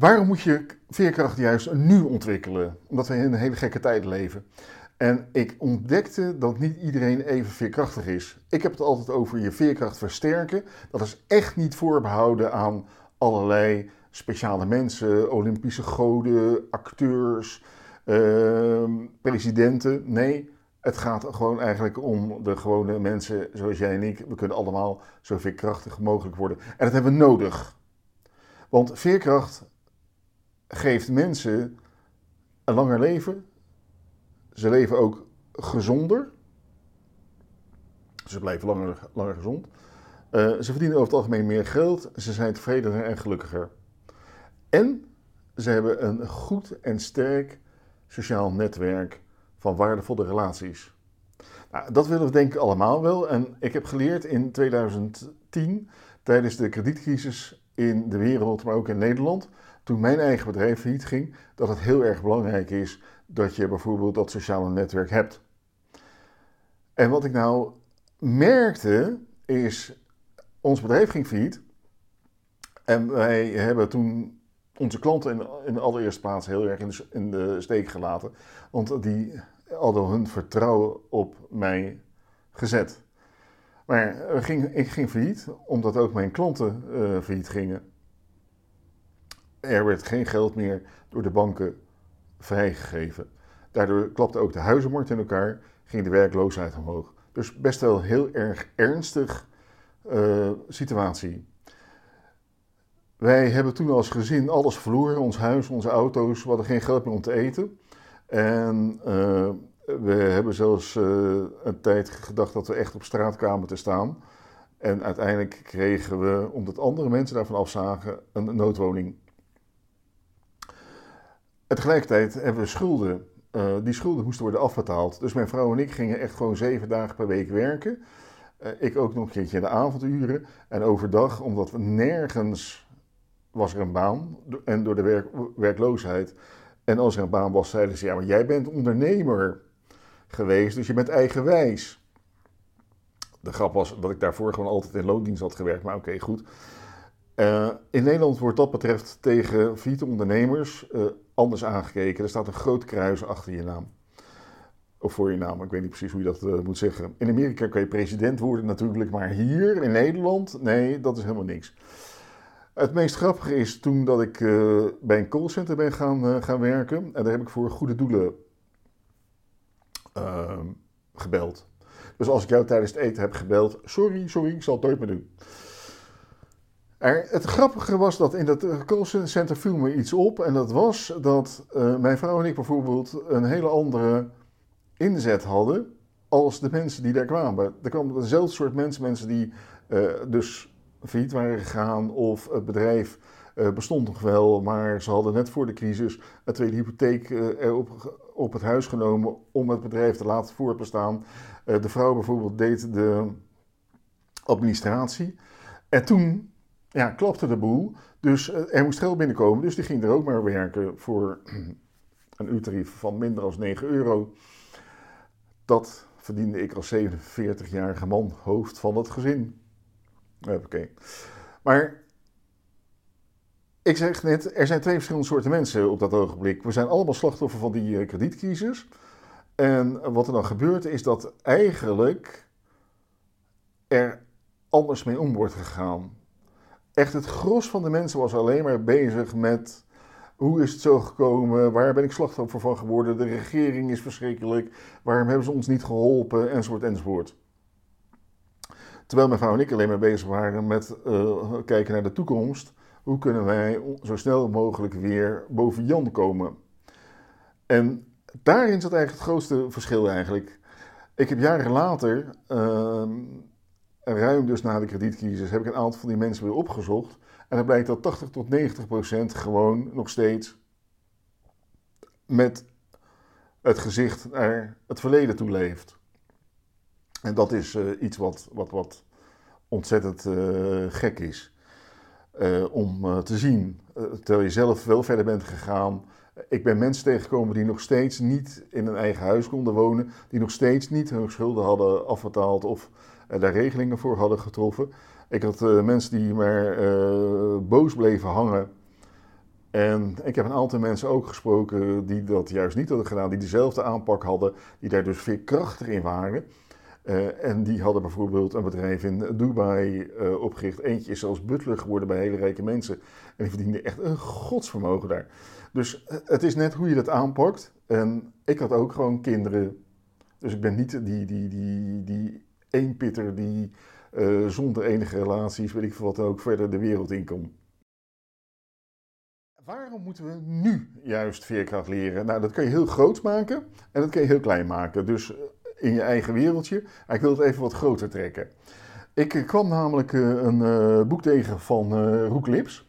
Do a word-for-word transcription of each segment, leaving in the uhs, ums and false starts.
Waarom moet je veerkracht juist nu ontwikkelen? Omdat we in een hele gekke tijd leven. En ik ontdekte dat niet iedereen even veerkrachtig is. Ik heb het altijd over je veerkracht versterken. Dat is echt niet voorbehouden aan allerlei speciale mensen, Olympische goden, acteurs, uh, presidenten. Nee, het gaat gewoon eigenlijk om de gewone mensen zoals jij en ik. We kunnen allemaal zo veerkrachtig mogelijk worden. En dat hebben we nodig. Want veerkracht geeft mensen een langer leven. Ze leven ook gezonder. Ze blijven langer, langer gezond. Uh, ze verdienen over het algemeen meer geld. Ze zijn tevredener en gelukkiger. En ze hebben een goed en sterk sociaal netwerk van waardevolle relaties. Nou, dat willen we denk ik allemaal wel. En ik heb geleerd in tweeduizend tien, tijdens de kredietcrisis in de wereld, maar ook in Nederland, toen mijn eigen bedrijf failliet ging, dat het heel erg belangrijk is dat je bijvoorbeeld dat sociale netwerk hebt. En wat ik nou merkte is, ons bedrijf ging failliet. En wij hebben toen onze klanten in, in de allereerste plaats heel erg in de, in de steek gelaten. Want die hadden hun vertrouwen op mij gezet. Maar ging, ik ging failliet, omdat ook mijn klanten uh, failliet gingen. Er werd geen geld meer door de banken vrijgegeven. Daardoor klapte ook de huizenmarkt in elkaar, ging de werkloosheid omhoog. Dus best wel een heel erg ernstig uh, situatie. Wij hebben toen als gezin alles verloren, ons huis, onze auto's, we hadden geen geld meer om te eten. En uh, we hebben zelfs uh, een tijd gedacht dat we echt op straat kwamen te staan. En uiteindelijk kregen we, omdat andere mensen daarvan afzagen, een noodwoning. En tegelijkertijd hebben we schulden. Uh, die schulden moesten worden afbetaald. Dus mijn vrouw en ik gingen echt gewoon zeven dagen per week werken. Uh, ik ook nog een keertje in de avonduren. En overdag, omdat we nergens was er een baan. En door de werk, werkloosheid. En als er een baan was, zeiden ze, ja, maar jij bent ondernemer geweest, dus je bent eigenwijs. De grap was dat ik daarvoor gewoon altijd in loondienst had gewerkt, maar oké, okay, goed. Uh, in Nederland wordt dat betreft tegen failliete ondernemers uh, anders aangekeken. Er staat een groot kruis achter je naam. Of voor je naam, ik weet niet precies hoe je dat uh, moet zeggen. In Amerika kan je president worden natuurlijk, maar hier in Nederland, nee, dat is helemaal niks. Het meest grappige is toen dat ik uh, bij een callcenter ben gaan, uh, gaan werken. En daar heb ik voor goede doelen uh, gebeld. Dus als ik jou tijdens het eten heb gebeld, sorry, sorry, ik zal het nooit meer doen. Er, het grappige was dat in dat callcenter viel me iets op. En dat was dat uh, mijn vrouw en ik bijvoorbeeld een hele andere inzet hadden als de mensen die daar kwamen. Er kwamen dezelfde soort mensen, mensen die uh, dus failliet waren gegaan of het bedrijf uh, bestond nog wel, maar ze hadden net voor de crisis een tweede hypotheek uh, op, op het huis genomen om het bedrijf te laten voortbestaan. Uh, de vrouw bijvoorbeeld deed de administratie. En toen ja, klapte de boel, dus uh, er moest geld binnenkomen, dus die ging er ook maar werken voor een uurtarief van minder dan negen euro. Dat verdiende ik als zevenenveertigjarige man, hoofd van het gezin. Oké. Okay. Maar ik zeg net, er zijn twee verschillende soorten mensen op dat ogenblik. We zijn allemaal slachtoffer van die uh, kredietcrisis. En wat er dan gebeurt is dat eigenlijk er anders mee om wordt gegaan. Echt het gros van de mensen was alleen maar bezig met hoe is het zo gekomen, waar ben ik slachtoffer van geworden, de regering is verschrikkelijk, waarom hebben ze ons niet geholpen, enzovoort, enzovoort. Terwijl mijn vrouw en ik alleen maar bezig waren met uh, kijken naar de toekomst. Hoe kunnen wij zo snel mogelijk weer boven Jan komen? En daarin zat eigenlijk het grootste verschil eigenlijk. Ik heb jaren later, uh, ruim dus na de kredietcrisis, heb ik een aantal van die mensen weer opgezocht. En dan blijkt dat tachtig tot negentig procent gewoon nog steeds met het gezicht naar het verleden toe leeft. En dat is uh, iets wat, wat, wat ontzettend uh, gek is uh, om uh, te zien. Uh, terwijl je zelf wel verder bent gegaan. Ik ben mensen tegengekomen die nog steeds niet in een eigen huis konden wonen. Die nog steeds niet hun schulden hadden afbetaald of uh, daar regelingen voor hadden getroffen. Ik had uh, mensen die maar uh, boos bleven hangen En ik heb een aantal mensen ook gesproken die dat juist niet hadden gedaan, die dezelfde aanpak hadden, die daar dus veerkrachtig in waren. Uh, en die hadden bijvoorbeeld een bedrijf in Dubai uh, opgericht. Eentje is zelfs butler geworden bij hele rijke mensen. En die verdiende echt een godsvermogen daar. Dus uh, het is net hoe je dat aanpakt. En ik had ook gewoon kinderen. Dus ik ben niet die, die, die, die eenpitter die uh, zonder enige relaties, weet ik veel wat ook, verder de wereld in komt. Waarom moeten we nu juist veerkracht leren? Nou, dat kan je heel groot maken en dat kan je heel klein maken. Dus in je eigen wereldje. Ik wil het even wat groter trekken. Ik kwam namelijk een uh, boek tegen van uh, Roek Lips.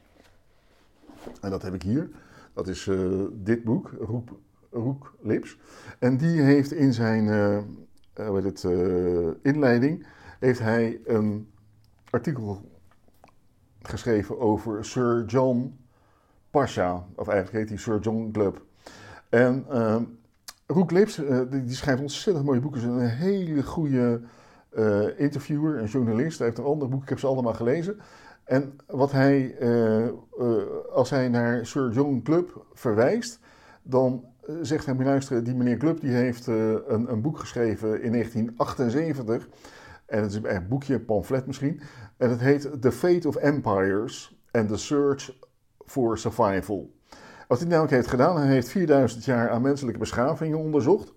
En dat heb ik hier. Dat is uh, dit boek, Roek, Roek Lips. En die heeft in zijn uh, uh, het, uh, inleiding heeft hij een artikel geschreven over Sir John Pasha. Of eigenlijk heet hij Sir John Glubb. En uh, Roek Lips, uh, die, die schrijft ontzettend mooie boeken. Is een hele goede uh, interviewer en journalist. Hij heeft een ander boek, ik heb ze allemaal gelezen. En wat hij, uh, uh, als hij naar Sir John Glubb verwijst, dan uh, zegt hij, luisteren, die meneer Glubb die heeft uh, een, een boek geschreven in negentien achtenzeventig. En het is een boekje, een pamflet misschien. En het heet The Fate of Empires and the Search for Survival. Wat hij namelijk heeft gedaan, hij heeft vierduizend jaar aan menselijke beschavingen onderzocht.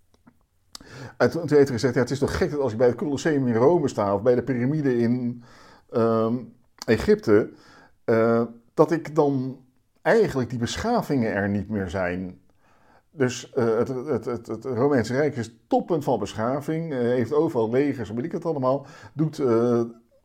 En toen heeft hij gezegd, ja, het is toch gek dat als ik bij het Colosseum in Rome sta, of bij de piramide in um, Egypte, uh, dat ik dan eigenlijk die beschavingen er niet meer zijn. Dus uh, het, het, het, het Romeinse Rijk is toppunt van beschaving, uh, heeft overal legers, weet ik het allemaal, doet uh,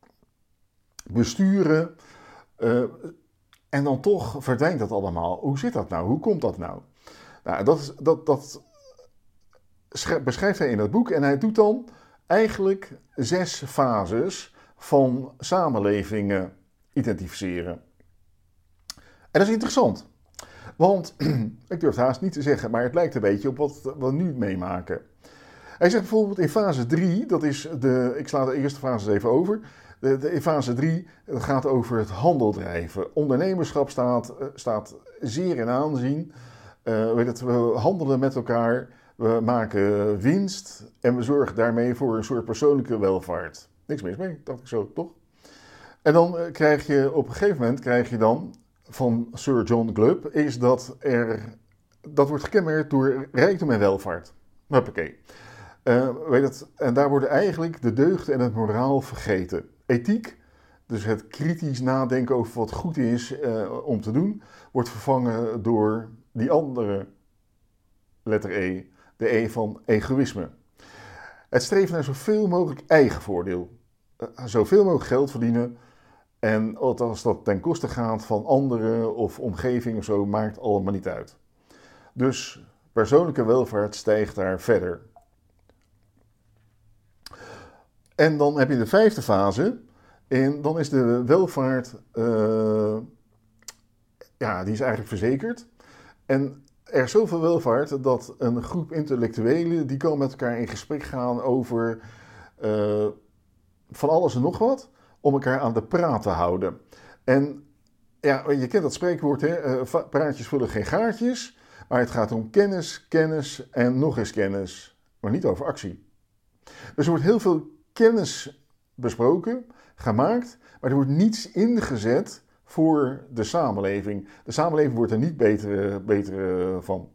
besturen. Uh, En dan toch verdwijnt dat allemaal. Hoe zit dat nou? Hoe komt dat nou? Nou, dat, dat, dat beschrijft hij in dat boek. En hij doet dan eigenlijk zes fases van samenlevingen identificeren. En dat is interessant. Want, ik durf het haast niet te zeggen, maar het lijkt een beetje op wat we nu meemaken. Hij zegt bijvoorbeeld in fase drie, dat is de, ik sla de eerste fase even over. De, de, in fase drie, dat gaat over het handel drijven. Ondernemerschap staat, staat zeer in aanzien. Uh, weet het, we handelen met elkaar, we maken winst en we zorgen daarmee voor een soort persoonlijke welvaart. Niks mis mee, dacht ik zo, toch? En dan uh, krijg je op een gegeven moment, krijg je dan van Sir John Glubb, is dat er, dat wordt gekenmerkt door rijkdom en welvaart. Hoppakee. Uh, weet het, en daar worden eigenlijk de deugden en het moraal vergeten. Ethiek, dus het kritisch nadenken over wat goed is uh, om te doen, wordt vervangen door die andere letter E, de E van egoïsme. Het streven naar zoveel mogelijk eigen voordeel. Uh, zoveel mogelijk geld verdienen. En als dat ten koste gaat van anderen of omgeving of zo, maakt allemaal niet uit. Dus persoonlijke welvaart stijgt daar verder. En dan heb je de vijfde fase. En dan is de welvaart, uh, ja, die is eigenlijk verzekerd. En er is zoveel welvaart dat een groep intellectuelen, die kan met elkaar in gesprek gaan over uh, van alles en nog wat, om elkaar aan de praat te houden. En ja, je kent dat spreekwoord, hè? Uh, praatjes vullen geen gaatjes, maar het gaat om kennis, kennis en nog eens kennis, maar niet over actie. Dus er wordt heel veel kennis besproken, gemaakt, maar er wordt niets ingezet voor de samenleving. De samenleving wordt er niet beter, beter van.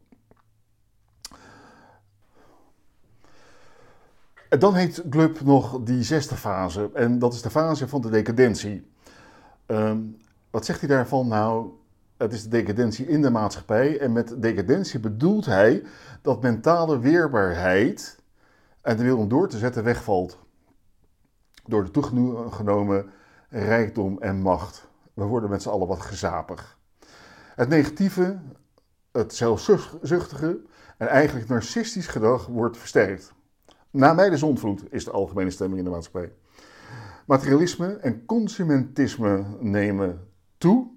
En dan heeft Glubb nog die zesde fase, en dat is de fase van de decadentie. Um, wat zegt hij daarvan? Nou, het is de decadentie in de maatschappij, en met decadentie bedoelt hij dat mentale weerbaarheid en de wil om door te zetten wegvalt. Door de toegenomen rijkdom en macht. We worden met z'n allen wat gezapig. Het negatieve, het zelfzuchtige en eigenlijk narcistisch gedrag wordt versterkt. Na mij de zondvloed is de algemene stemming in de maatschappij. Materialisme en consumentisme nemen toe.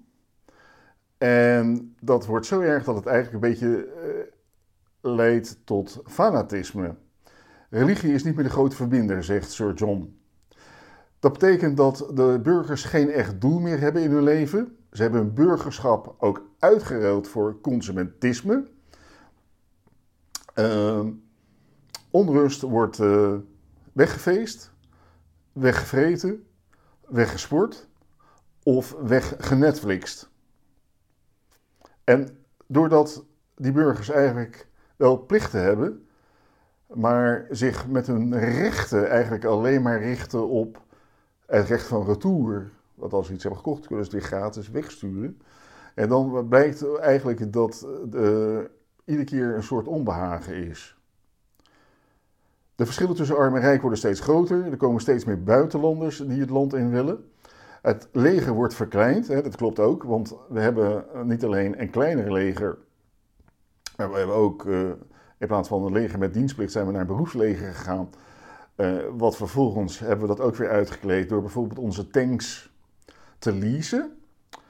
En dat wordt zo erg dat het eigenlijk een beetje uh, leidt tot fanatisme. Religie is niet meer de grote verbinder, zegt Sir John. Dat betekent dat de burgers geen echt doel meer hebben in hun leven. Ze Ze hebben hun burgerschap ook uitgeruild voor consumentisme. Uh, onrust wordt uh, weggefeest, weggevreten, weggesport of weggenetflixt. En doordat die burgers eigenlijk wel plichten hebben, maar zich met hun rechten eigenlijk alleen maar richten op het recht van retour. Want als ze iets hebben gekocht, kunnen ze het weer gratis wegsturen. En dan blijkt eigenlijk dat uh, iedere keer een soort onbehagen is. De verschillen tussen arm en rijk worden steeds groter. Er komen steeds meer buitenlanders die het land in willen. Het leger wordt verkleind, hè, dat klopt ook, want we hebben niet alleen een kleiner leger, maar we hebben ook, uh, in plaats van een leger met dienstplicht, zijn we naar een beroepsleger gegaan. Uh, wat vervolgens hebben we dat ook weer uitgekleed door bijvoorbeeld onze tanks te leasen.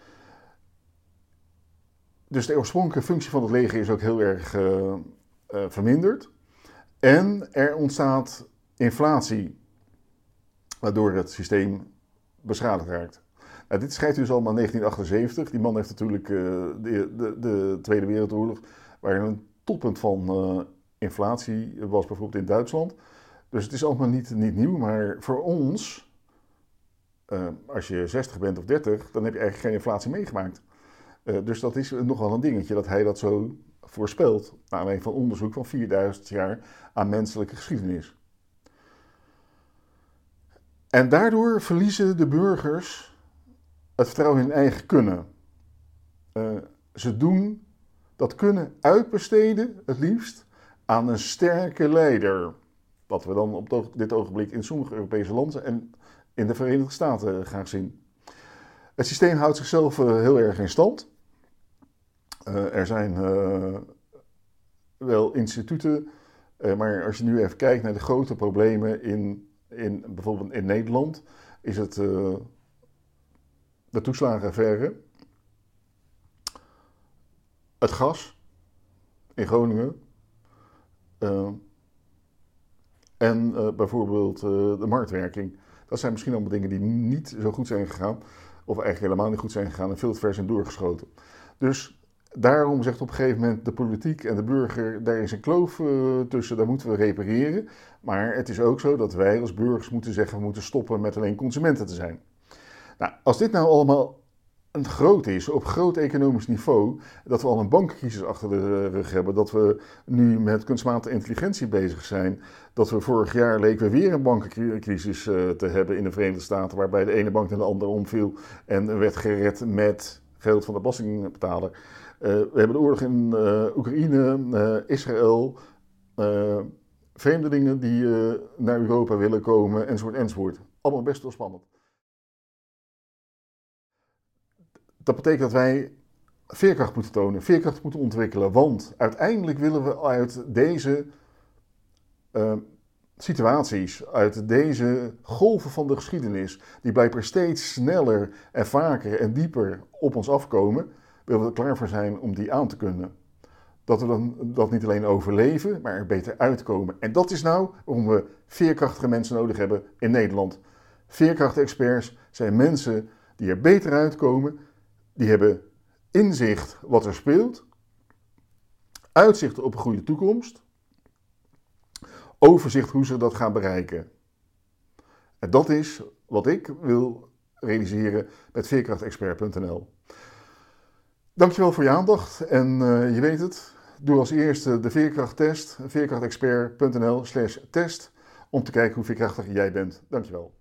Dus de oorspronkelijke functie van het leger is ook heel erg uh, uh, verminderd. En er ontstaat inflatie, waardoor het systeem beschadigd raakt. Nou, dit schrijft dus allemaal in negentien achtenzeventig. Die man heeft natuurlijk uh, de, de, de Tweede Wereldoorlog, waar een toppunt van uh, inflatie was, bijvoorbeeld in Duitsland. Dus het is allemaal niet, niet nieuw, maar voor ons, uh, als je zestig bent of dertig, dan heb je eigenlijk geen inflatie meegemaakt. Uh, dus dat is nog wel een dingetje, dat hij dat zo voorspelt, naar aanleiding van onderzoek van vierduizend jaar aan menselijke geschiedenis. En daardoor verliezen de burgers het vertrouwen in hun eigen kunnen. Uh, ze doen dat kunnen uitbesteden, het liefst, aan een sterke leider. Wat we dan op dit ogenblik in sommige Europese landen en in de Verenigde Staten graag zien. Het systeem houdt zichzelf uh, heel erg in stand. Uh, er zijn uh, wel instituten, uh, maar als je nu even kijkt naar de grote problemen in, in bijvoorbeeld in Nederland, is het uh, de toeslagenaffaire, het gas in Groningen uh, en uh, bijvoorbeeld uh, de marktwerking. Dat zijn misschien allemaal dingen die niet zo goed zijn gegaan, of eigenlijk helemaal niet goed zijn gegaan en veel te ver zijn doorgeschoten. Dus daarom zegt op een gegeven moment de politiek en de burger, daar is een kloof uh, tussen, daar moeten we repareren. Maar het is ook zo dat wij als burgers moeten zeggen, we moeten stoppen met alleen consumenten te zijn. Nou, als dit nou allemaal een groot is, op groot economisch niveau, dat we al een bankencrisis achter de rug hebben, dat we nu met kunstmatige intelligentie bezig zijn, dat we vorig jaar leken we weer een bankencrisis uh, te hebben in de Verenigde Staten, waarbij de ene bank naar de andere omviel en werd gered met geld van de belastingbetaler. Uh, we hebben de oorlog in uh, Oekraïne, uh, Israël, uh, vreemdelingen die uh, naar Europa willen komen, enzovoort, enzovoort. Allemaal best wel spannend. Dat betekent dat wij veerkracht moeten tonen, veerkracht moeten ontwikkelen, want uiteindelijk willen we uit deze uh, situaties, uit deze golven van de geschiedenis, die blijkbaar steeds sneller en vaker en dieper op ons afkomen, willen we er klaar voor zijn om die aan te kunnen. Dat we dan dat niet alleen overleven, maar er beter uitkomen. En dat is nou waarom we veerkrachtige mensen nodig hebben in Nederland. Veerkracht-experts zijn mensen die er beter uitkomen, die hebben inzicht wat er speelt, uitzicht op een goede toekomst, overzicht hoe ze dat gaan bereiken. En dat is wat ik wil realiseren met veerkrachtexpert punt n l. Dankjewel voor je aandacht en uh, je weet het, doe als eerste de veerkrachttest, veerkrachtexpert punt n l slash test, om te kijken hoe veerkrachtig jij bent. Dankjewel.